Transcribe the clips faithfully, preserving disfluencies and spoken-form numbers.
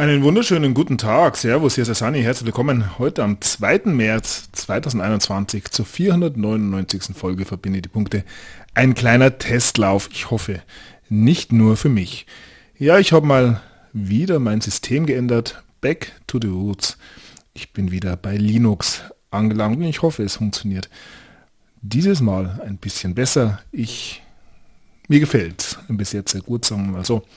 Einen wunderschönen guten Tag. Servus, hier ist der Sani. Herzlich willkommen heute am zweiten März zweitausendeinundzwanzig zur vierhundertneunundneunzigsten Folge Verbinde die Punkte. Ein kleiner Testlauf. Ich hoffe, nicht nur für mich. Ja, ich habe mal wieder mein System geändert. Back to the roots. Ich bin wieder bei Linux angelangt und ich hoffe, es funktioniert dieses Mal ein bisschen besser. Ich, mir gefällt bis jetzt sehr gut, sagen wir mal so.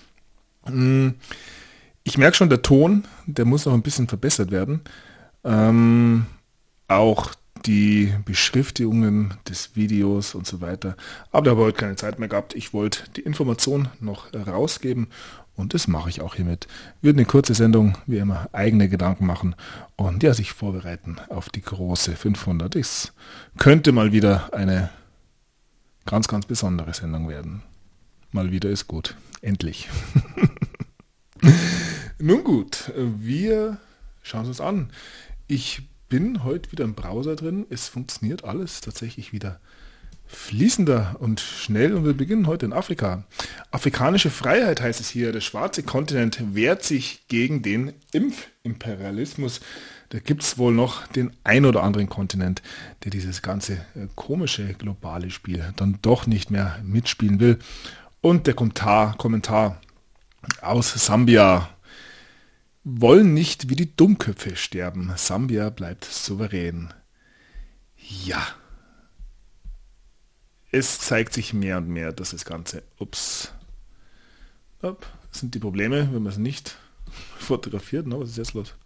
Ich merke schon, der Ton, der muss noch ein bisschen verbessert werden. Ähm, auch die Beschriftigungen des Videos und so weiter. Aber da habe ich heute keine Zeit mehr gehabt. Ich wollte die Information noch rausgeben und das mache ich auch hiermit. Wird eine kurze Sendung, wie immer, eigene Gedanken machen und ja, sich vorbereiten auf die große fünfhundert. Es könnte mal wieder eine ganz, ganz besondere Sendung werden. Mal wieder ist gut. Endlich. Nun gut, wir schauen es uns an. Ich bin heute wieder im Browser drin. Es funktioniert alles tatsächlich wieder fließender und schnell und wir beginnen heute in Afrika. Afrikanische Freiheit heißt es hier. Der schwarze Kontinent wehrt sich gegen den Impfimperialismus. Da gibt es wohl noch den ein oder anderen Kontinent, der dieses ganze äh, komische globale Spiel dann doch nicht mehr mitspielen will. Und der Kommentar, Kommentar aus Sambia: wollen nicht wie die Dummköpfe sterben. Sambia bleibt souverän. Ja. Es zeigt sich mehr und mehr, dass das Ganze, ups, Upp, das sind die Probleme, wenn man es nicht fotografiert. No, was ist jetzt los?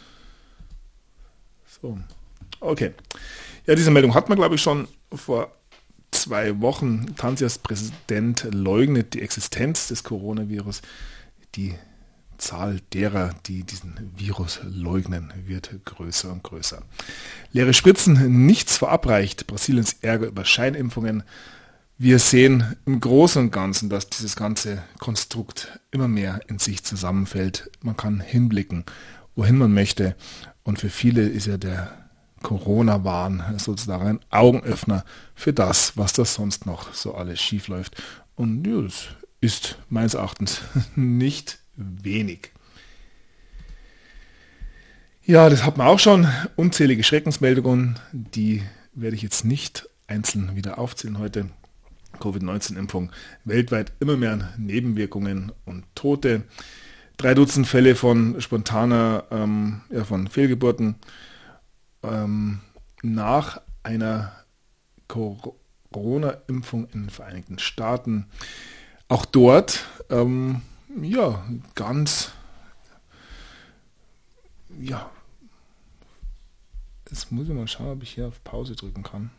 So, okay. Ja, diese Meldung hat man, glaube ich, schon vor zwei Wochen. Tansias Präsident leugnet die Existenz des Coronavirus. Die Zahl derer, die diesen Virus leugnen, wird größer und größer. Leere Spritzen, nichts verabreicht. Brasiliens Ärger über Scheinimpfungen. Wir sehen im Großen und Ganzen, dass dieses ganze Konstrukt immer mehr in sich zusammenfällt. Man kann hinblicken, wohin man möchte. Und für viele ist ja der Corona-Wahn sozusagen ein Augenöffner für das, was da sonst noch so alles schief läuft. Und ja, das ist meines Erachtens nicht wenig. Ja, das hat man auch schon. Unzählige Schreckensmeldungen, die werde ich jetzt nicht einzeln wieder aufzählen heute. Covid neunzehn Impfung, weltweit immer mehr Nebenwirkungen und Tote. Drei Dutzend Fälle von spontaner, ähm, ja, von Fehlgeburten ähm, nach einer Corona-Impfung in den Vereinigten Staaten. Auch dort ähm, ja, ganz, ja, jetzt muss ich mal schauen, ob ich hier auf Pause drücken kann.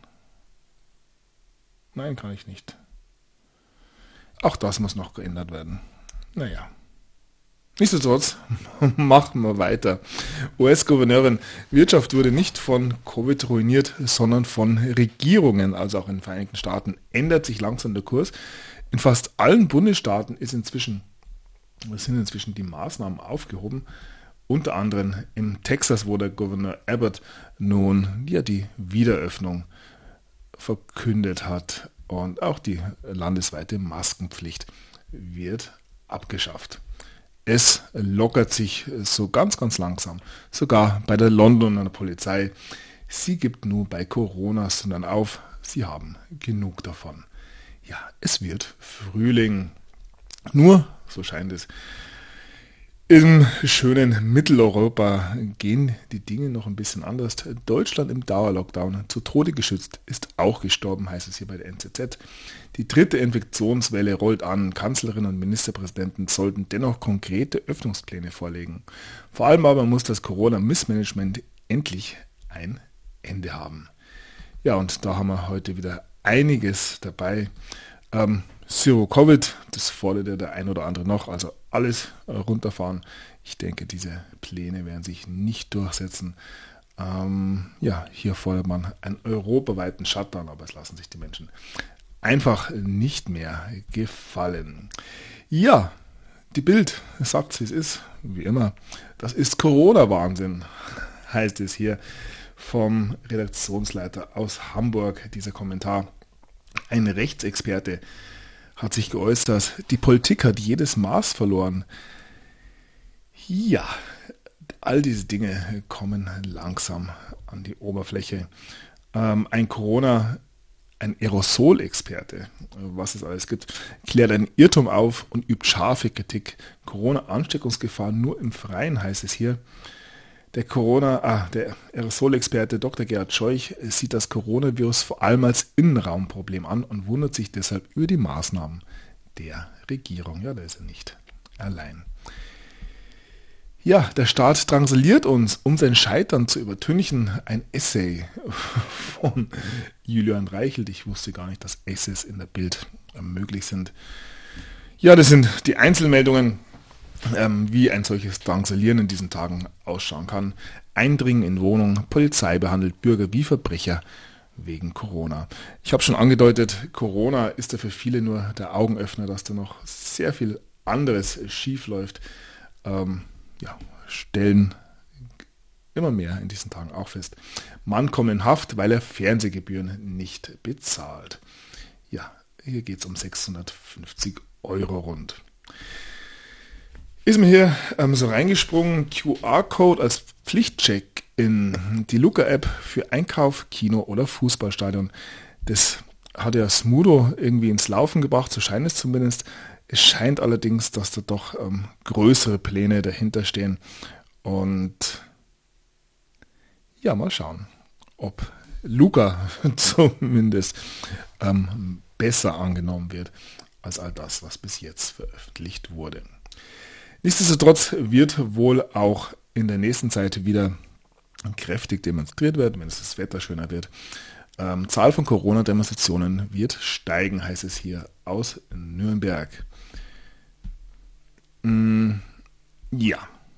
Nein, kann ich nicht. Auch das muss noch geändert werden. Naja. Nichtsdestotrotz, machen wir weiter. U S-Gouverneurin: Wirtschaft wurde nicht von Covid ruiniert, sondern von Regierungen, also auch in den Vereinigten Staaten, ändert sich langsam der Kurs. In fast allen Bundesstaaten ist inzwischen Es sind inzwischen die Maßnahmen aufgehoben, unter anderem in Texas, wo der Gouverneur Abbott nun ja die Wiederöffnung verkündet hat und auch die landesweite Maskenpflicht wird abgeschafft. Es lockert sich so ganz, ganz langsam, sogar bei der Londoner Polizei. Sie gibt nur bei Corona, sondern auf, sie haben genug davon. Ja, es wird Frühling. Nur, so scheint es, im schönen Mitteleuropa gehen die Dinge noch ein bisschen anders. Deutschland im Dauerlockdown, zu Tode geschützt, ist auch gestorben, heißt es hier bei der N Z Z. Die dritte Infektionswelle rollt an. Kanzlerin und Ministerpräsidenten sollten dennoch konkrete Öffnungspläne vorlegen. Vor allem aber muss das Corona-Missmanagement endlich ein Ende haben. Ja, und da haben wir heute wieder einiges dabei. Ähm, Zero Covid, das fordert der ein oder andere noch, also alles äh, runterfahren. Ich denke, diese Pläne werden sich nicht durchsetzen. Ähm, ja, hier fordert man einen europaweiten Shutdown, aber es lassen sich die Menschen einfach nicht mehr gefallen. Ja, die Bild sagt, wie es ist, wie immer. Das ist Corona-Wahnsinn, heißt es hier vom Redaktionsleiter aus Hamburg, dieser Kommentar. Ein Rechtsexperte hat sich geäußert, die Politik hat jedes Maß verloren. Ja, all diese Dinge kommen langsam an die Oberfläche. Ähm, ein Corona, ein Aerosolexperte, was es alles gibt, klärt einen Irrtum auf und übt scharfe Kritik. Corona-Ansteckungsgefahr nur im Freien, heißt es hier. Der Corona, ah, der Aerosolexperte Doktor Gerhard Scheuch sieht das Coronavirus vor allem als Innenraumproblem an und wundert sich deshalb über die Maßnahmen der Regierung. Ja, da ist er nicht allein. Ja, der Staat drangsaliert uns, um sein Scheitern zu übertünchen. Ein Essay von Julian Reichelt. Ich wusste gar nicht, dass Essays in der Bild möglich sind. Ja, das sind die Einzelmeldungen, ähm, wie ein solches Drangsalieren in diesen Tagen ausschauen kann. Eindringen in Wohnungen, Polizei behandelt Bürger wie Verbrecher wegen Corona. Ich habe schon angedeutet, Corona ist ja für viele nur der Augenöffner, dass da noch sehr viel anderes schief läuft. Ähm, ja, stellen immer mehr in diesen Tagen auch fest. Mann kommt in Haft, weil er Fernsehgebühren nicht bezahlt. Ja, hier geht es um sechshundertfünfzig Euro rund. Ist mir hier ähm, so reingesprungen, Q R-Code als Pflichtcheck in die Luca-App für Einkauf, Kino oder Fußballstadion. Das hat ja Smudo irgendwie ins Laufen gebracht, so scheint es zumindest. Es scheint allerdings, dass da doch ähm, größere Pläne dahinter stehen. Und ja, mal schauen, ob Luca zumindest ähm, besser angenommen wird als all das, was bis jetzt veröffentlicht wurde. Nichtsdestotrotz wird wohl auch in der nächsten Zeit wieder kräftig demonstriert werden, wenn es das Wetter schöner wird. Ähm, Zahl von Corona-Demonstrationen wird steigen, heißt es hier aus Nürnberg. Mm, ja.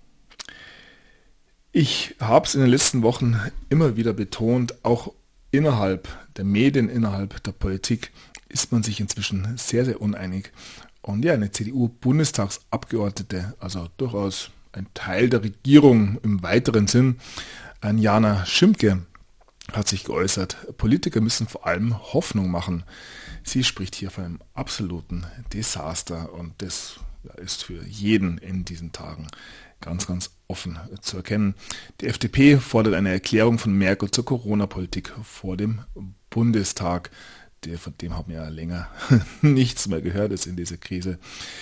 Ich habe es in den letzten Wochen immer wieder betont, auch innerhalb der Medien, innerhalb der Politik ist man sich inzwischen sehr, sehr uneinig. Und ja, eine C D U-Bundestagsabgeordnete, also durchaus ein Teil der Regierung im weiteren Sinn, ein Jana Schimke, hat sich geäußert, Politiker müssen vor allem Hoffnung machen. Sie spricht hier von einem absoluten Desaster und das ist für jeden in diesen Tagen ganz, ganz offen zu erkennen. Die F D P fordert eine Erklärung von Merkel zur Corona-Politik vor dem Bundestag. Der, von dem haben wir ja länger nichts mehr gehört ist in dieser Krise.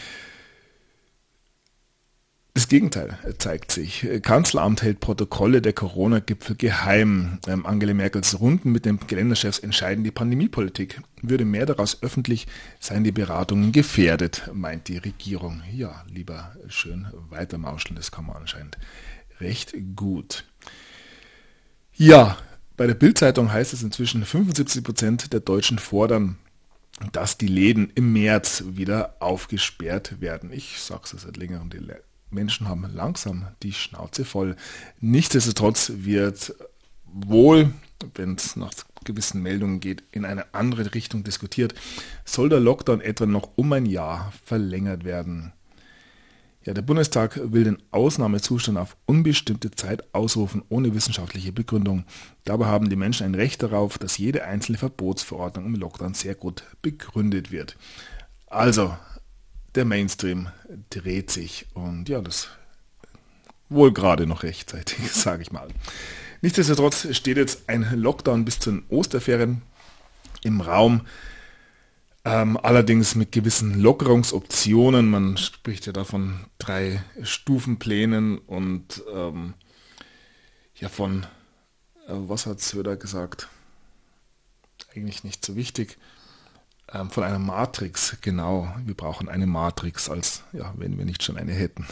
Das Gegenteil zeigt sich. Kanzleramt hält Protokolle der Corona-Gipfel geheim. Ähm, Angela Merkels Runden mit den Länderchefs entscheiden die Pandemiepolitik. Würde mehr daraus öffentlich, seien die Beratungen gefährdet, meint die Regierung. Ja, lieber schön weitermauscheln, das kann man anscheinend recht gut. Ja, bei der Bild-Zeitung heißt es inzwischen, fünfundsiebzig Prozent der Deutschen fordern, dass die Läden im März wieder aufgesperrt werden. Ich sage es seit längerem, die Menschen haben langsam die Schnauze voll. Nichtsdestotrotz wird wohl, wenn es nach gewissen Meldungen geht, in eine andere Richtung diskutiert. Soll der Lockdown etwa noch um ein Jahr verlängert werden? Ja, der Bundestag will den Ausnahmezustand auf unbestimmte Zeit ausrufen, ohne wissenschaftliche Begründung. Dabei haben die Menschen ein Recht darauf, dass jede einzelne Verbotsverordnung im Lockdown sehr gut begründet wird. Also, der Mainstream dreht sich und ja, das wohl gerade noch rechtzeitig, sage ich mal. Nichtsdestotrotz steht jetzt ein Lockdown bis zu den Osterferien im Raum, ähm, allerdings mit gewissen Lockerungsoptionen. Man spricht ja da von drei Stufenplänen und ähm, ja von, äh, was hat Söder gesagt? Eigentlich nicht so wichtig. Von einer Matrix, genau. Wir brauchen eine Matrix, als ja, wenn wir nicht schon eine hätten.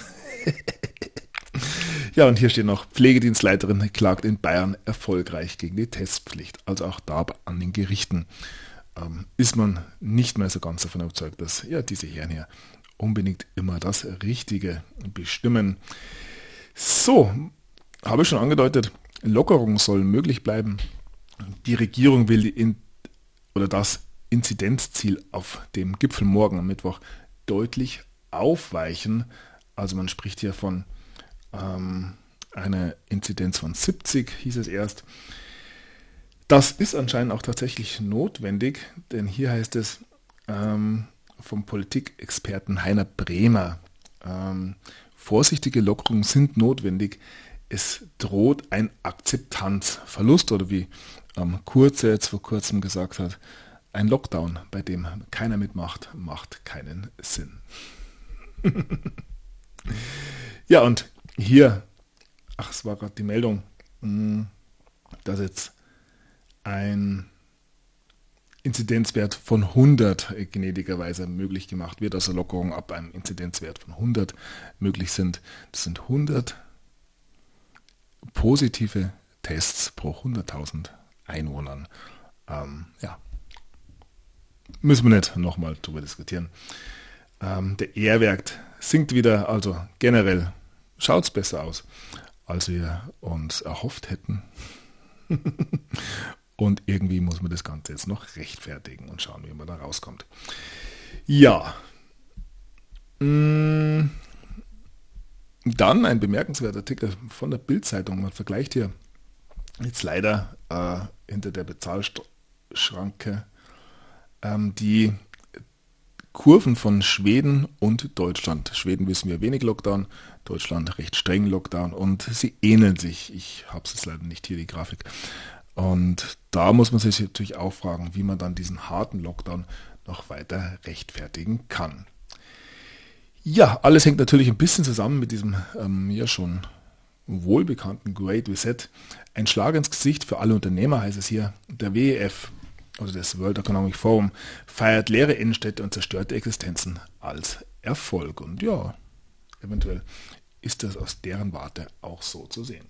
Ja, und hier steht noch, Pflegedienstleiterin klagt in Bayern erfolgreich gegen die Testpflicht. Also auch da an den Gerichten ähm, ist man nicht mehr so ganz davon überzeugt, dass ja, diese Herren hier unbedingt immer das Richtige bestimmen. So, habe ich schon angedeutet, Lockerung soll möglich bleiben. Die Regierung will die in, oder das Inzidenzziel auf dem Gipfel morgen am Mittwoch deutlich aufweichen. Also man spricht hier von ähm, einer Inzidenz von siebzig, hieß es erst. Das ist anscheinend auch tatsächlich notwendig, denn hier heißt es ähm, vom Politikexperten Heiner Bremer, ähm, vorsichtige Lockerungen sind notwendig. Es droht ein Akzeptanzverlust oder wie ähm, Kurz jetzt vor kurzem gesagt hat, ein Lockdown, bei dem keiner mitmacht, macht keinen Sinn. Ja, und hier, ach, es war gerade die Meldung, dass jetzt ein Inzidenzwert von hundert gnädigerweise möglich gemacht wird, also Lockerungen ab einem Inzidenzwert von hundert möglich sind. Das sind hundert positive Tests pro hunderttausend Einwohnern. Ähm, ja, müssen wir nicht nochmal drüber diskutieren. Ähm, der E R-Wert sinkt wieder, also generell schaut es besser aus, als wir uns erhofft hätten. Und irgendwie muss man das Ganze jetzt noch rechtfertigen und schauen, wie man da rauskommt. Ja. Dann ein bemerkenswerter Artikel von der Bild-Zeitung. Man vergleicht hier jetzt leider äh, hinter der Bezahlschranke ähm, die Kurven von Schweden und Deutschland. Schweden wissen wir wenig Lockdown, Deutschland recht streng Lockdown und sie ähneln sich. Ich habe es jetzt leider nicht hier, die Grafik. Und da muss man sich natürlich auch fragen, wie man dann diesen harten Lockdown noch weiter rechtfertigen kann. Ja, alles hängt natürlich ein bisschen zusammen mit diesem ähm, ja schon wohlbekannten Great Reset. Ein Schlag ins Gesicht für alle Unternehmer, heißt es hier. Der W E F, oder das World Economic Forum, feiert leere Innenstädte und zerstörte Existenzen als Erfolg. Und ja, eventuell ist das aus deren Warte auch so zu sehen.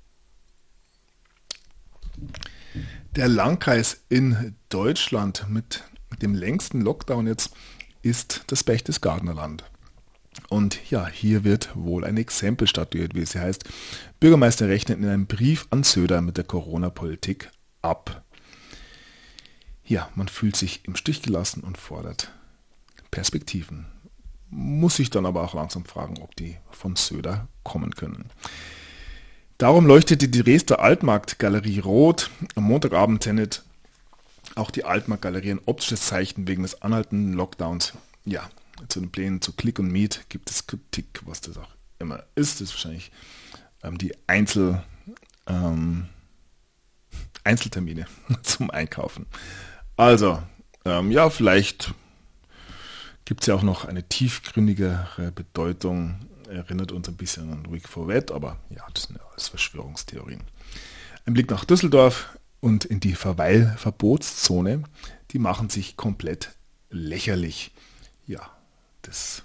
Der Landkreis in Deutschland mit dem längsten Lockdown jetzt ist das Berchtesgadener Land. Und ja, hier wird wohl ein Exempel statuiert, wie es hier heißt. Bürgermeister rechnet in einem Brief an Söder mit der Corona-Politik ab. Ja, man fühlt sich im Stich gelassen und fordert Perspektiven. Muss sich dann aber auch langsam fragen, ob die von Söder kommen können. Darum leuchtete die Dresdner Altmarkt-Galerie rot. Am Montagabend sendet auch die Altmarkt-Galerie ein optisches Zeichen wegen des anhaltenden Lockdowns. Ja, zu den Plänen zu Click und Meet gibt es Kritik, was das auch immer ist. Das ist wahrscheinlich ähm, die Einzel, ähm, Einzeltermine zum Einkaufen. Also, ähm, ja, vielleicht gibt es ja auch noch eine tiefgründigere Bedeutung. Erinnert uns ein bisschen an Rick Fauvet, aber ja, das sind ja alles Verschwörungstheorien. Ein Blick nach Düsseldorf und in die Verweilverbotszone, die machen sich komplett lächerlich. Ja, das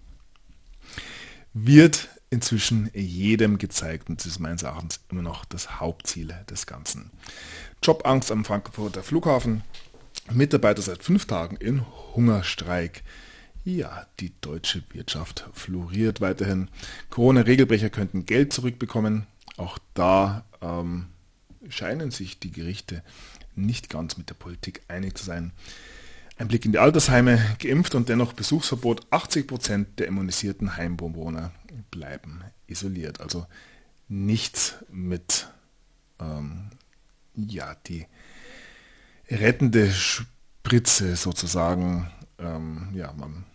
wird inzwischen jedem gezeigt und das ist meines Erachtens immer noch das Hauptziel des Ganzen. Jobangst am Frankfurter Flughafen, Mitarbeiter seit fünf Tagen in Hungerstreik. Ja, die deutsche Wirtschaft floriert weiterhin. Corona-Regelbrecher könnten Geld zurückbekommen. Auch da ähm, scheinen sich die Gerichte nicht ganz mit der Politik einig zu sein. Ein Blick in die Altersheime, geimpft und dennoch Besuchsverbot. achtzig Prozent der immunisierten Heimbewohner bleiben isoliert. Also nichts mit ähm, ja, die rettende Spritze sozusagen. Ähm, ja, man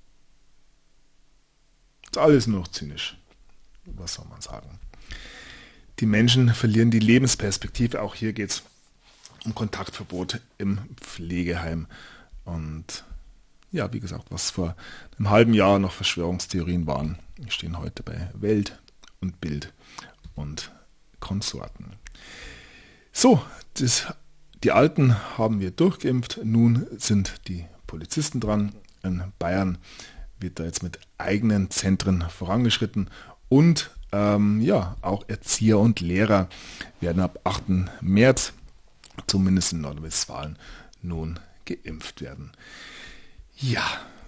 ist alles nur noch zynisch. Was soll man sagen? Die Menschen verlieren die Lebensperspektive. Auch hier geht es um Kontaktverbot im Pflegeheim. Und ja, wie gesagt, was vor einem halben Jahr noch Verschwörungstheorien waren, die stehen heute bei Welt und Bild und Konsorten. So, das, die Alten haben wir durchgeimpft. Nun sind die Polizisten dran. In Bayern wird da jetzt mit eigenen Zentren vorangeschritten. Und ähm, ja, auch Erzieher und Lehrer werden ab achten März, zumindest in Nordrhein-Westfalen, nun geimpft werden. Ja,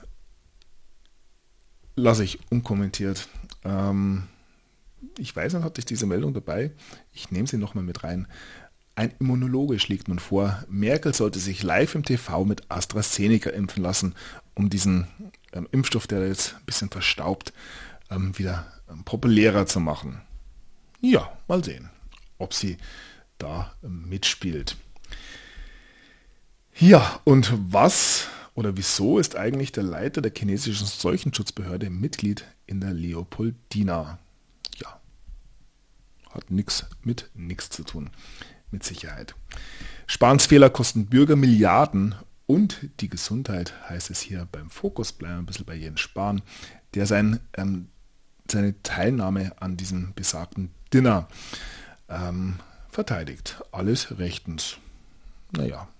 lasse ich unkommentiert. Ähm, ich weiß nicht, hatte ich diese Meldung dabei? Ich nehme sie nochmal mit rein. Ein Immunologe schlägt nun vor, Merkel sollte sich live im T V mit AstraZeneca impfen lassen, um diesen ähm, Impfstoff, der jetzt ein bisschen verstaubt, ähm, wieder ähm, populärer zu machen. Ja, mal sehen, ob sie da ähm, mitspielt. Ja, und was oder wieso ist eigentlich der Leiter der chinesischen Seuchenschutzbehörde Mitglied in der Leopoldina? Ja, hat nichts mit nichts zu tun, mit Sicherheit. Spahns Fehler kosten Bürger Milliarden und die Gesundheit, heißt es hier beim Fokus. Bleiben wir ein bisschen bei Jens Spahn, der sein, ähm, seine Teilnahme an diesem besagten Dinner ähm, verteidigt. Alles rechtens. Naja.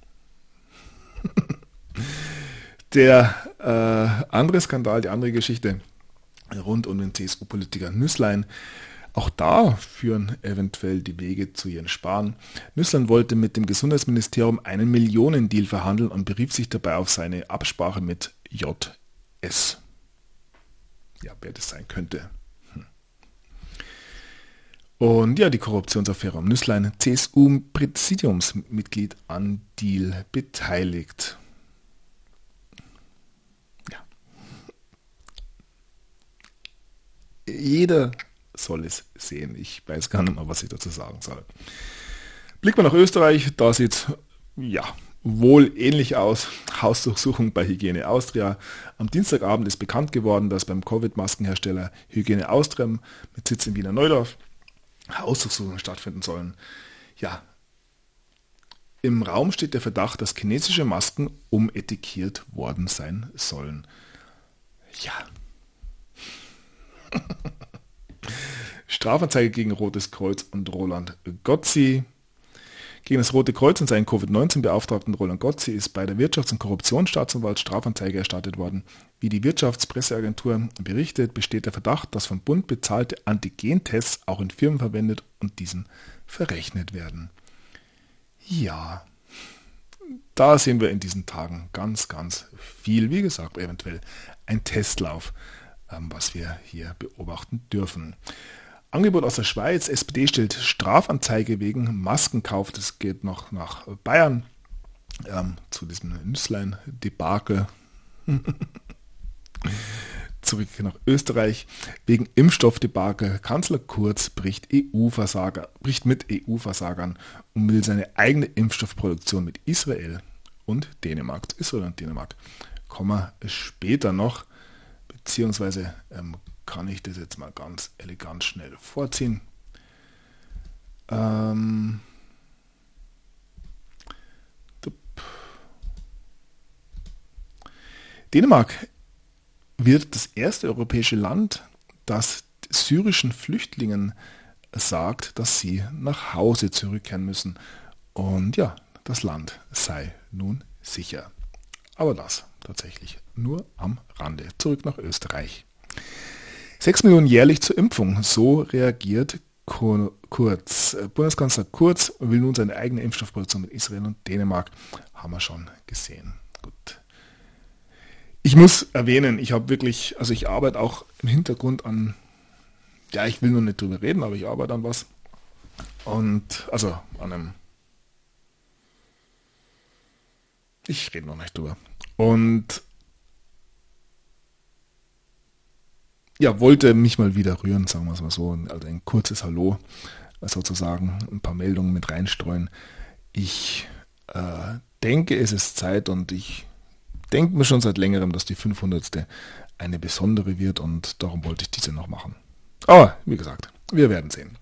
Der äh, andere Skandal, die andere Geschichte rund um den C S U-Politiker Nüßlein. Auch da führen eventuell die Wege zu Jens Spahn. Nüßlein wollte mit dem Gesundheitsministerium einen Millionendeal verhandeln und berief sich dabei auf seine Absprache mit J S. Ja, wer das sein könnte. Hm. Und ja, die Korruptionsaffäre um Nüßlein, C S U-Präsidiumsmitglied an Deal beteiligt. Ja. Jeder soll es sehen. Ich weiß gar nicht mehr, was ich dazu sagen soll. Blick mal nach Österreich, da sieht es ja, wohl ähnlich aus. Hausdurchsuchung bei Hygiene Austria. Am Dienstagabend ist bekannt geworden, dass beim Covid-Maskenhersteller Hygiene Austria mit Sitz in Wiener Neudorf Hausdurchsuchungen stattfinden sollen. Ja, im Raum steht der Verdacht, dass chinesische Masken umetikiert worden sein sollen. Ja. Strafanzeige gegen Rotes Kreuz und Roland Gotzi. Gegen das Rote Kreuz und seinen Covid neunzehn Beauftragten Roland Gotzi ist bei der Wirtschafts- und Korruptionsstaatsanwalt Strafanzeige erstattet worden. Wie die Wirtschaftspresseagentur berichtet, besteht der Verdacht, dass vom Bund bezahlte Antigentests auch in Firmen verwendet und diesen verrechnet werden. Ja, da sehen wir in diesen Tagen ganz, ganz viel. Wie gesagt, eventuell ein Testlauf, was wir hier beobachten dürfen. Angebot aus der Schweiz. S P D stellt Strafanzeige wegen Maskenkauf. Das geht noch nach Bayern. Ähm, zu diesem Nüßlein-Debakel. Zurück nach Österreich. Wegen Impfstoffdebakel. Kanzler Kurz bricht, E U-Versager, bricht mit E U-Versagern und will seine eigene Impfstoffproduktion mit Israel und Dänemark. Zu Israel und Dänemark kommen wir später noch. Beziehungsweise ähm, kann ich das jetzt mal ganz elegant schnell vorziehen. Ähm, Dänemark wird das erste europäische Land, das syrischen Flüchtlingen sagt, dass sie nach Hause zurückkehren müssen. Und ja, das Land sei nun sicher. Aber das tatsächlich nur am Rande. Zurück nach Österreich. Sechs Millionen jährlich zur Impfung. So reagiert Kurz. Bundeskanzler Kurz will nun seine eigene Impfstoffproduktion mit Israel und Dänemark. Haben wir schon gesehen. Gut. Ich muss erwähnen, ich habe wirklich, also ich arbeite auch im Hintergrund an, ja, ich will nur nicht drüber reden, aber ich arbeite an was. Und, also an einem, ich rede noch nicht drüber. Und ja, wollte mich mal wieder rühren, sagen wir es mal so, also ein kurzes Hallo, sozusagen ein paar Meldungen mit reinstreuen. Ich äh, denke, es ist Zeit und ich denke mir schon seit längerem, dass die fünfhundertste eine besondere wird und darum wollte ich diese noch machen. Aber, wie gesagt, wir werden sehen.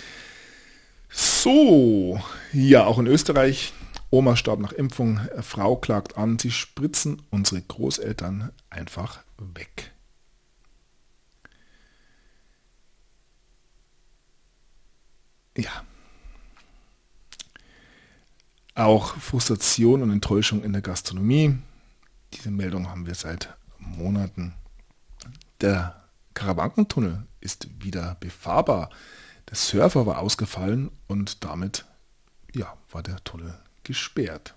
So, ja, auch in Österreich, Oma starb nach Impfung, Frau klagt an, sie spritzen unsere Großeltern einfach weg. Ja. Auch Frustration und Enttäuschung in der Gastronomie. Diese Meldung haben wir seit Monaten. Der Karawankentunnel ist wieder befahrbar. Der Surfer war ausgefallen und damit ja, war der Tunnel gesperrt.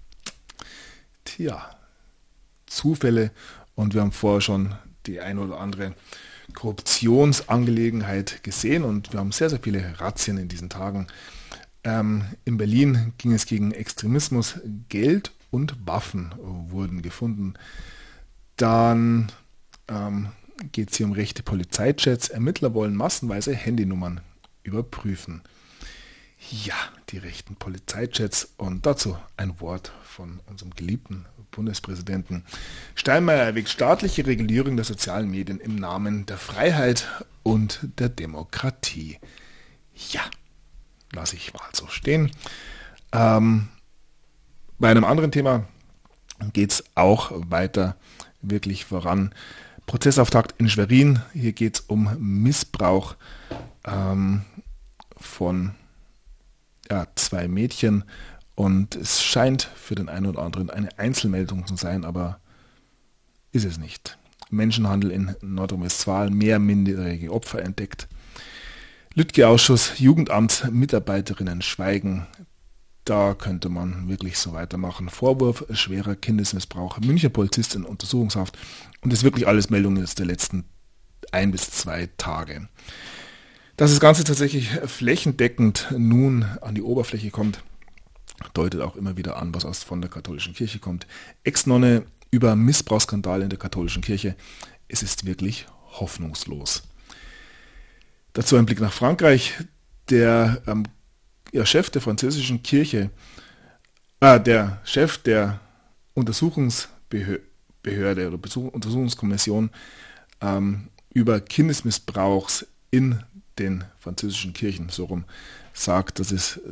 Tja, Zufälle und wir haben vorher schon die ein oder andere Korruptionsangelegenheit gesehen und wir haben sehr, sehr viele Razzien in diesen Tagen. Ähm, in Berlin ging es gegen Extremismus, Geld und Waffen wurden gefunden. Dann ähm, geht es hier um rechte Polizeichats. Ermittler wollen massenweise Handynummern überprüfen. Ja, die rechten Polizeichats und dazu ein Wort von unserem geliebten Bundespräsidenten. Steinmeier erwägt staatliche Regulierung der sozialen Medien im Namen der Freiheit und der Demokratie. Ja, lasse ich mal so stehen. Ähm, bei einem anderen Thema geht es auch weiter wirklich voran. Prozessauftakt in Schwerin. Hier geht es um Missbrauch ähm, von ja, zwei Mädchen und es scheint für den einen oder anderen eine Einzelmeldung zu sein, aber ist es nicht. Menschenhandel in Nordrhein-Westfalen, mehr minderjährige Opfer entdeckt. Lütke-Ausschuss, Jugendamt-Mitarbeiterinnen schweigen. Da könnte man wirklich so weitermachen. Vorwurf schwerer Kindesmissbrauch, Münchner Polizist in Untersuchungshaft und das ist wirklich alles Meldungen der letzten ein bis zwei Tage. Dass das Ganze tatsächlich flächendeckend nun an die Oberfläche kommt, deutet auch immer wieder an, was aus von der katholischen Kirche kommt. Ex-Nonne über Missbrauchsskandale in der katholischen Kirche. Es ist wirklich hoffnungslos. Dazu ein Blick nach Frankreich. Der ähm, ja, Chef der französischen Kirche, äh, der Chef der Untersuchungsbehörde oder Untersuchungskommission ähm, über Kindesmissbrauchs in den französischen Kirchen, so rum, sagt, dass es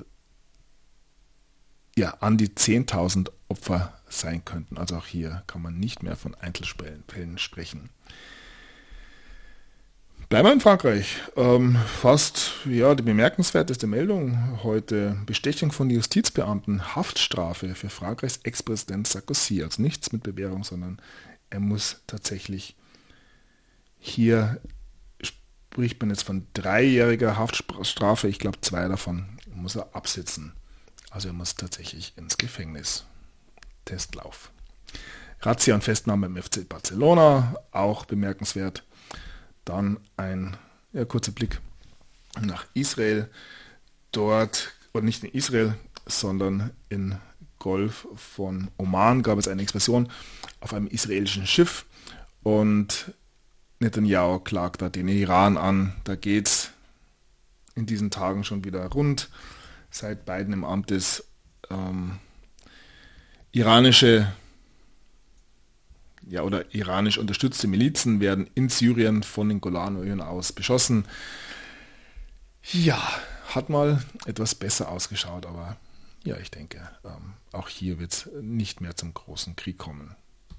ja an die zehntausend Opfer sein könnten. Also auch hier kann man nicht mehr von Einzelfällen sprechen. Bleiben wir in Frankreich. Ähm, fast ja, die bemerkenswerteste Meldung heute. Bestechung von Justizbeamten, Haftstrafe für Frankreichs Ex-Präsident Sarkozy. Also nichts mit Bewährung, sondern er muss tatsächlich hier, spricht man jetzt von dreijähriger Haftstrafe, ich glaube zwei davon muss er absitzen. Also er muss tatsächlich ins Gefängnis. Testlauf. Razzia und Festnahme im F C Barcelona, auch bemerkenswert. Dann ein ja, kurzer Blick nach Israel. Dort, oder nicht in Israel, sondern in Golf von Oman gab es eine Explosion auf einem israelischen Schiff und Netanyahu klagt da den Iran an. Da geht es in diesen Tagen schon wieder rund. Seit Biden im Amt ist, ähm, iranische ja, oder iranisch unterstützte Milizen werden in Syrien von den Golanhöhen aus beschossen. Ja, hat mal etwas besser ausgeschaut, aber ja, ich denke, ähm, auch hier wird es nicht mehr zum großen Krieg kommen.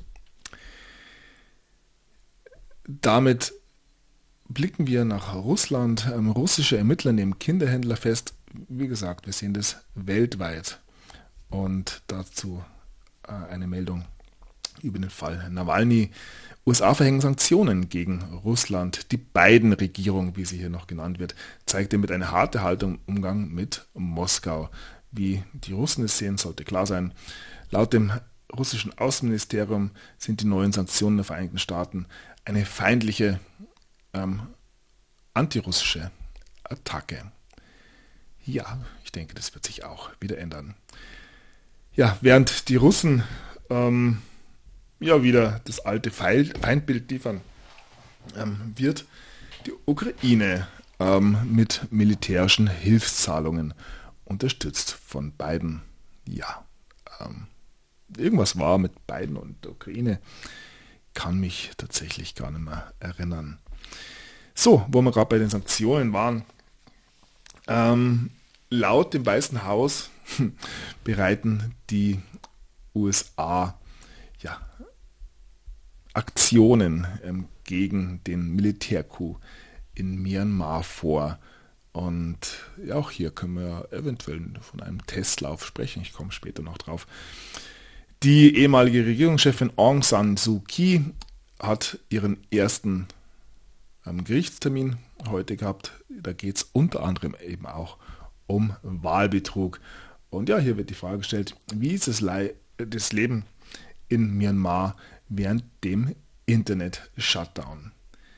Damit blicken wir nach Russland. Ähm, russische Ermittler nehmen Kinderhändler fest. Wie gesagt, wir sehen das weltweit. Und dazu äh, eine Meldung über den Fall Nawalny. U S A verhängen Sanktionen gegen Russland. Die Biden-Regierung, wie sie hier noch genannt wird, zeigte mit einer harten Haltung im Umgang mit Moskau. Wie die Russen es sehen, sollte klar sein. Laut dem russischen Außenministerium sind die neuen Sanktionen der Vereinigten Staaten eine feindliche ähm, antirussische Attacke. Ja, ich denke, das wird sich auch wieder ändern. Ja, während die Russen ähm, ja wieder das alte Feindbild liefern, ähm, wird die Ukraine ähm, mit militärischen Hilfszahlungen unterstützt von Biden. Ja, ähm, irgendwas war mit Biden und der Ukraine, kann mich tatsächlich gar nicht mehr erinnern. So, wo wir gerade bei den Sanktionen waren, ähm, laut dem Weißen Haus bereiten die U S A ja, Aktionen ähm, gegen den Militärcoup in Myanmar vor. Und ja, auch hier können wir eventuell von einem Testlauf sprechen. Ich komme später noch drauf. Die ehemalige Regierungschefin Aung San Suu Kyi hat ihren ersten ähm, Gerichtstermin heute gehabt. Da geht es unter anderem eben auch um Wahlbetrug. Und ja, hier wird die Frage gestellt, wie ist das, Le- das Leben in Myanmar während dem Internet-Shutdown?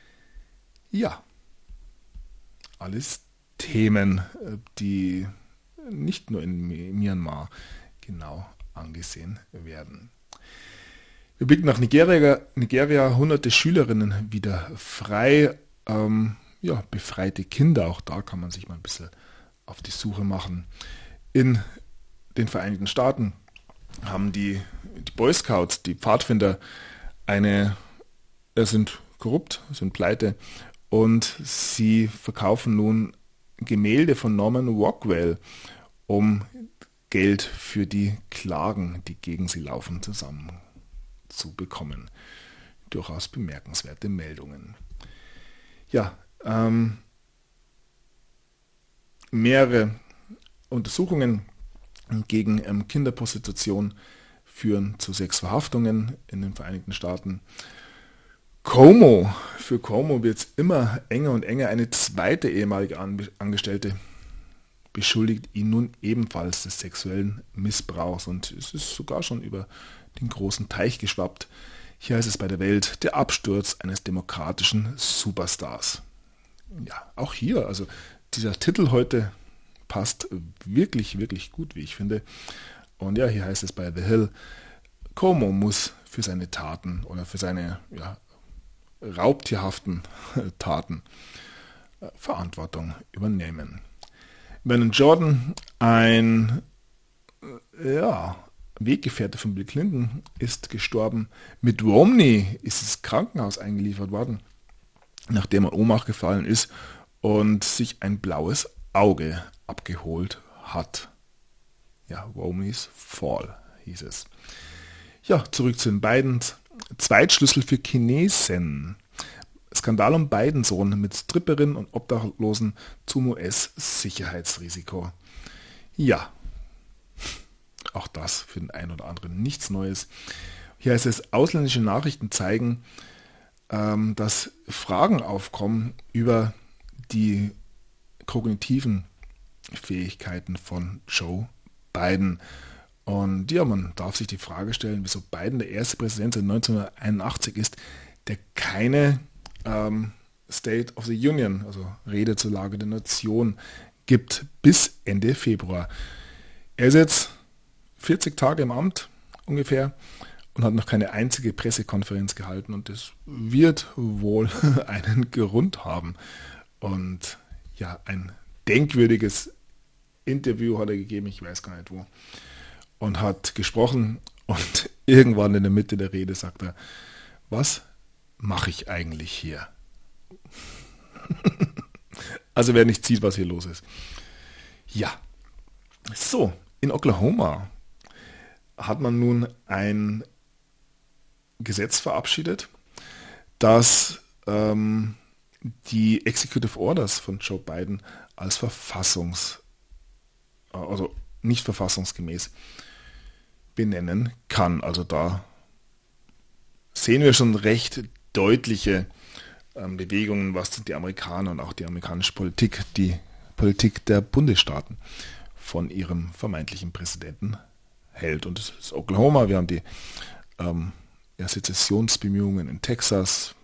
Ja, alles Themen, die nicht nur in Myanmar genau angesehen werden. Wir blicken nach Nigeria. Nigeria, hunderte Schülerinnen wieder frei. Ähm, ja, befreite Kinder, auch da kann man sich mal ein bisschen auf die Suche machen. In den Vereinigten Staaten haben die, die Boy Scouts, die Pfadfinder, eine, äh, sind korrupt, sind pleite und sie verkaufen nun Gemälde von Norman Rockwell, um Geld für die Klagen, die gegen sie laufen, zusammen zu bekommen. Durchaus bemerkenswerte Meldungen. Ja, ähm, mehrere Untersuchungen gegen ähm, Kinderprostitution führen zu sechs Verhaftungen in den Vereinigten Staaten. Cuomo, für Cuomo wird es immer enger und enger. Eine zweite ehemalige Angestellte beschuldigt ihn nun ebenfalls des sexuellen Missbrauchs und es ist sogar schon über den großen Teich geschwappt. Hier heißt es bei der Welt, der Absturz eines demokratischen Superstars. Ja, auch hier, also dieser Titel heute passt wirklich, wirklich gut, wie ich finde. Und ja, hier heißt es bei The Hill, Cuomo muss für seine Taten oder für seine ja, raubtierhaften Taten äh, Verantwortung übernehmen. Vernon Jordan, ein äh, ja, Weggefährte von Bill Clinton, ist gestorben. Mitt Romney ist ins Krankenhaus eingeliefert worden, nachdem er Ohnmacht gefallen ist und sich ein blaues Auge abgeholt hat. Ja, Romneys Fall hieß es. Ja, zurück zu den beiden. Zweitschlüssel für Chinesen. Skandal um Biden-Sohn mit Stripperin und Obdachlosen zum U S-Sicherheitsrisiko. Ja, auch das für den einen oder anderen nichts Neues. Hier heißt es, ausländische Nachrichten zeigen, ähm, dass Fragen aufkommen über die kognitiven Fähigkeiten von Joe Biden. Und ja, man darf sich die Frage stellen, wieso Biden der erste Präsident seit neunzehnhunderteinundachtzig ist, der keine ähm, State of the Union, also Rede zur Lage der Nation, gibt bis Ende Februar. Er ist jetzt vierzig Tage im Amt ungefähr und hat noch keine einzige Pressekonferenz gehalten und das wird wohl einen Grund haben. Und ja, ein denkwürdiges Interview hat er gegeben, ich weiß gar nicht wo, und hat gesprochen und irgendwann in der Mitte der Rede sagt er, was mache ich eigentlich hier? Also wer nicht sieht, was hier los ist. Ja, so, in Oklahoma hat man nun ein Gesetz verabschiedet, das ähm, die Executive Orders von Joe Biden als verfassungs, also nicht verfassungsgemäß benennen kann. Also da sehen wir schon recht deutliche ähm, Bewegungen, was die Amerikaner und auch die amerikanische Politik, die Politik der Bundesstaaten von ihrem vermeintlichen Präsidenten hält. Und es ist Oklahoma, wir haben die ähm, ja, Sezessionsbemühungen in Texas.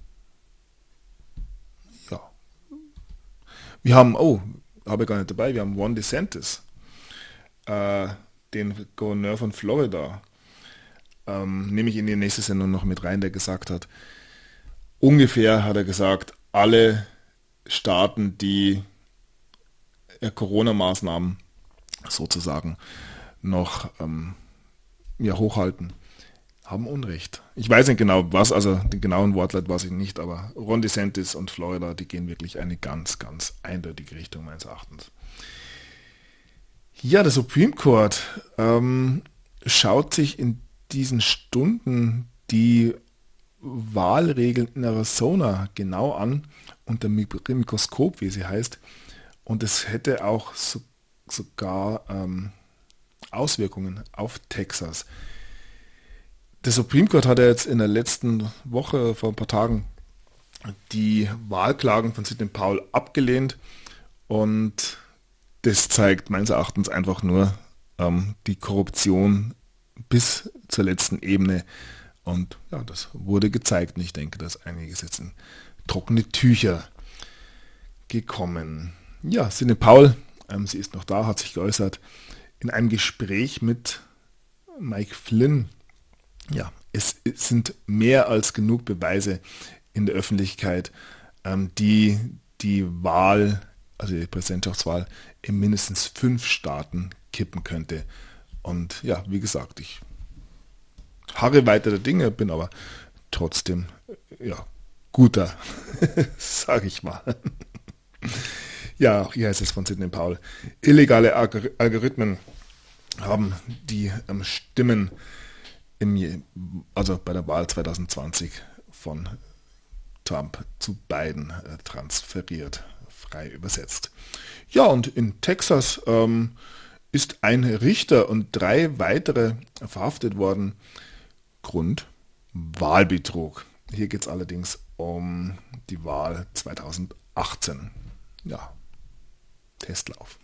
Ja. Wir haben, oh, habe ich gar nicht dabei, wir haben Ron DeSantis, äh, den Gouverneur von Florida, ähm, nehme ich in die nächste Sendung noch mit rein, der gesagt hat, ungefähr hat er gesagt, alle Staaten, die äh, Corona-Maßnahmen sozusagen noch ähm, ja, hochhalten, haben Unrecht. Ich weiß nicht genau was, also den genauen Wortlaut weiß ich nicht, aber Ron DeSantis und Florida, die gehen wirklich eine ganz, ganz eindeutige Richtung meines Erachtens. Ja, der Supreme Court ähm, schaut sich in diesen Stunden die Wahlregeln in Arizona genau an, unter Mikroskop, wie sie heißt, und es hätte auch so, sogar ähm, Auswirkungen auf Texas. Der Supreme Court hat ja jetzt in der letzten Woche, vor ein paar Tagen, die Wahlklagen von Sidney Powell abgelehnt und das zeigt meines Erachtens einfach nur ähm, die Korruption bis zur letzten Ebene und ja, das wurde gezeigt und ich denke, dass einiges jetzt in trockene Tücher gekommen. Ja, Sidney Powell, ähm, sie ist noch da, hat sich geäußert in einem Gespräch mit Mike Flynn. Ja, es, es sind mehr als genug Beweise in der Öffentlichkeit, ähm, die die Wahl also die Präsidentschaftswahl, in mindestens fünf Staaten kippen könnte. Und ja, wie gesagt, ich harre weiter der Dinge, bin aber trotzdem, ja, guter, sage ich mal. Ja, auch hier heißt es von Sidney Powell. Illegale Algor- Algorithmen haben die ähm, Stimmen im, also bei der Wahl zwanzig zwanzig von Trump zu Biden äh, transferiert, frei übersetzt. Ja, und in Texas ähm, ist ein Richter und drei weitere verhaftet worden. Grund Wahlbetrug. Hier geht es allerdings um die Wahl zwanzig achtzehn. Ja, Testlauf.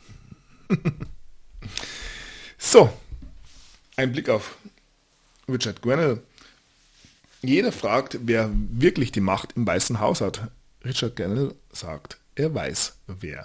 So, ein Blick auf Richard Grenell. Jeder fragt, wer wirklich die Macht im Weißen Haus hat. Richard Grenell sagt, er weiß, wer.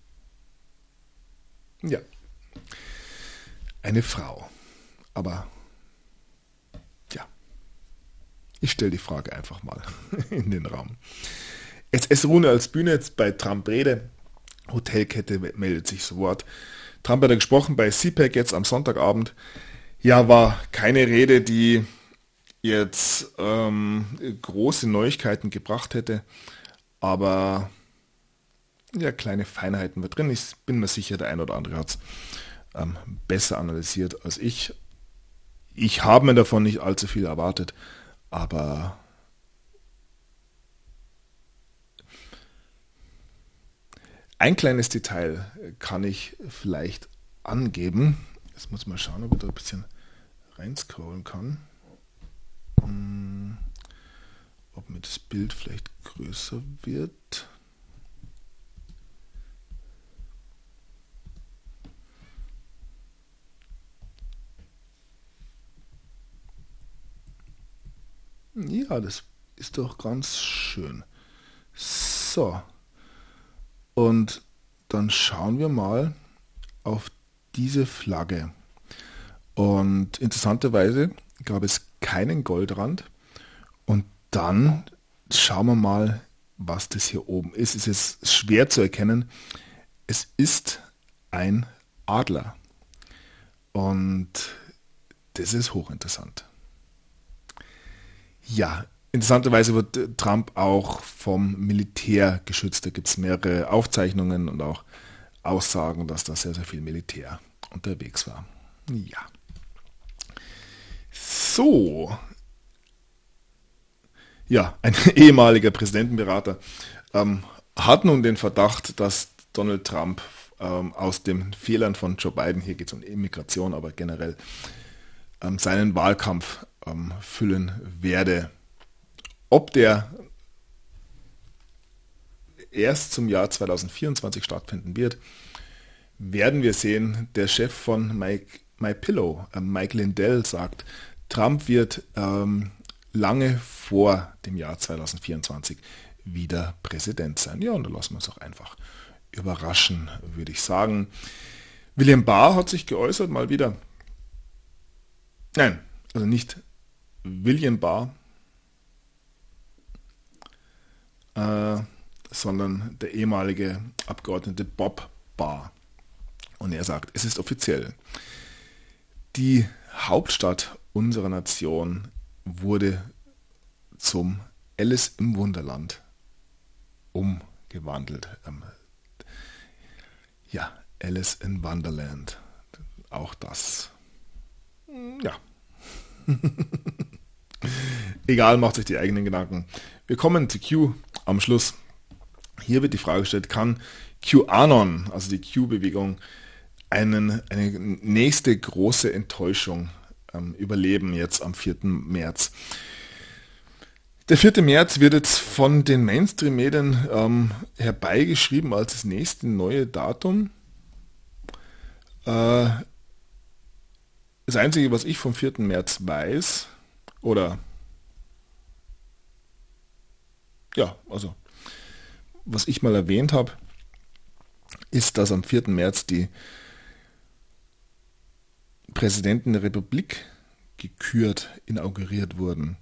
Ja, eine Frau. Aber ja, ich stelle die Frage einfach mal in den Raum. S S-Rune als Bühne jetzt bei Trump Rede. Hotelkette meldet sich zu Wort. Trump hat ja gesprochen bei C PAC jetzt am Sonntagabend. Ja, war keine Rede, die jetzt ähm, große Neuigkeiten gebracht hätte, aber ja, kleine Feinheiten war drin. Ich bin mir sicher, der ein oder andere hat es ähm, besser analysiert als ich. Ich habe mir davon nicht allzu viel erwartet, aber ein kleines Detail kann ich vielleicht angeben. Jetzt muss ich mal schauen, ob ich da ein bisschen reinscrollen kann. Hm, ob mir das Bild vielleicht größer wird. Ja, das ist doch ganz schön. So. Und dann schauen wir mal auf diese Flagge. Und interessanterweise gab es keinen Goldrand. Und dann schauen wir mal, was das hier oben ist. Es ist schwer zu erkennen. Es ist ein Adler. Und das ist hochinteressant. Ja, interessanterweise wird Trump auch vom Militär geschützt. Da gibt es mehrere Aufzeichnungen und auch Aussagen, dass da sehr, sehr viel Militär unterwegs war. Ja. So. Ja, ein ehemaliger Präsidentenberater ähm, hat nun den Verdacht, dass Donald Trump ähm, aus den Fehlern von Joe Biden, hier geht es um Immigration, aber generell ähm, seinen Wahlkampf ähm, füllen werde. Ob der erst zum Jahr zwanzig vierundzwanzig stattfinden wird, werden wir sehen. Der Chef von Mike, MyPillow, äh, Mike Lindell, sagt, Trump wird ähm, lange vor dem Jahr zwanzig vierundzwanzig wieder Präsident sein. Ja, und da lassen wir uns auch einfach überraschen, würde ich sagen. William Barr hat sich geäußert, mal wieder. Nein, also nicht William Barr, äh, sondern der ehemalige Abgeordnete Bob Barr. Und er sagt, es ist offiziell. Die Hauptstadt unserer Nation wurde zum Alice im Wunderland umgewandelt. Ähm, ja, Alice in Wonderland. Auch das. Ja. Egal, macht sich die eigenen Gedanken. Wir kommen zu Q am Schluss. Hier wird die Frage gestellt, kann QAnon, also die Q-Bewegung, einen, eine nächste große Enttäuschung ähm, überleben jetzt am vierten März? Der vierte März wird jetzt von den Mainstream-Medien ähm, herbeigeschrieben als das nächste neue Datum. Äh, das Einzige, was ich vom vierten März weiß, oder ja, also was ich mal erwähnt habe, ist, dass am vierten März die Präsidenten der Republik gekürt, inauguriert wurden.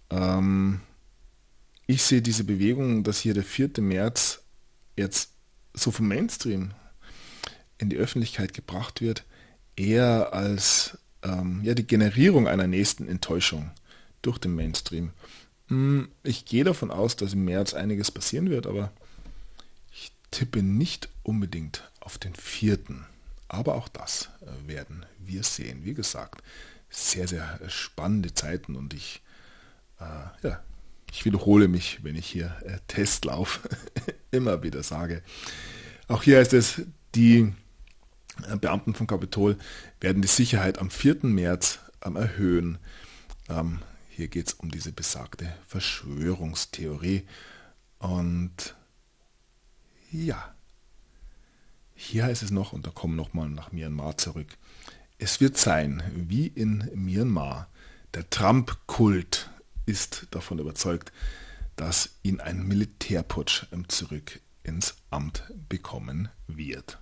Ähm, ich sehe diese Bewegung, dass hier der vierte März jetzt so vom Mainstream in die Öffentlichkeit gebracht wird, eher als ähm, ja, die Generierung einer nächsten Enttäuschung durch den Mainstream. Hm, Ich gehe davon aus, dass im März einiges passieren wird, aber ich tippe nicht unbedingt auf den vierten. Aber auch das äh, werden wir sehen. Wie gesagt, sehr, sehr spannende Zeiten und ich, äh, ja, ich wiederhole mich, wenn ich hier äh, Testlauf immer wieder sage. Auch hier heißt es, die äh, Beamten vom Kapitol werden die Sicherheit am vierten März ähm, erhöhen. Ähm, hier geht es um diese besagte Verschwörungstheorie. Und ja, hier heißt es noch, und da kommen wir nochmal nach Myanmar zurück, es wird sein, wie in Myanmar. Der Trump-Kult ist davon überzeugt, dass ihn ein Militärputsch zurück ins Amt bekommen wird.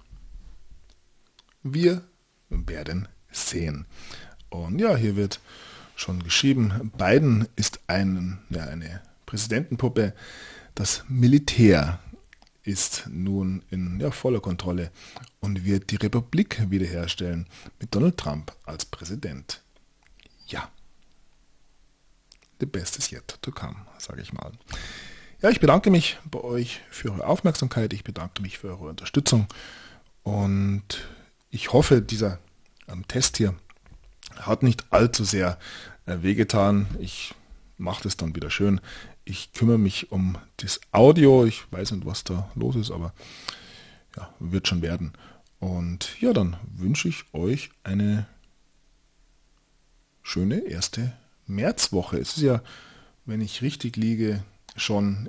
Wir werden sehen. Und ja, hier wird schon geschrieben, Biden ist ein, ja, eine Präsidentenpuppe. Das Militär ist nun in ja, voller Kontrolle und wird die Republik wiederherstellen mit Donald Trump als Präsident. Ja, the best is yet to come, sage ich mal. Ja, ich bedanke mich bei euch für eure Aufmerksamkeit, ich bedanke mich für eure Unterstützung und ich hoffe, dieser ähm, Test hier hat nicht allzu sehr äh, wehgetan. Ich mache das dann wieder schön. Ich kümmere mich um das Audio. Ich weiß nicht, was da los ist, aber ja, wird schon werden. Und ja, dann wünsche ich euch eine schöne erste Märzwoche. Es ist ja, wenn ich richtig liege, schon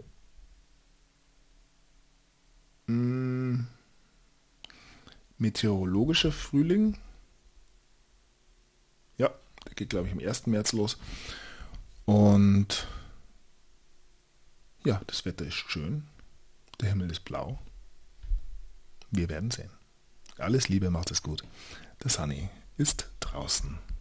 mh, meteorologischer Frühling. Ja, der geht, glaube ich, am ersten März los. Und ja, das Wetter ist schön. Der Himmel ist blau. Wir werden sehen. Alles Liebe, macht es gut. Der Sunny ist draußen.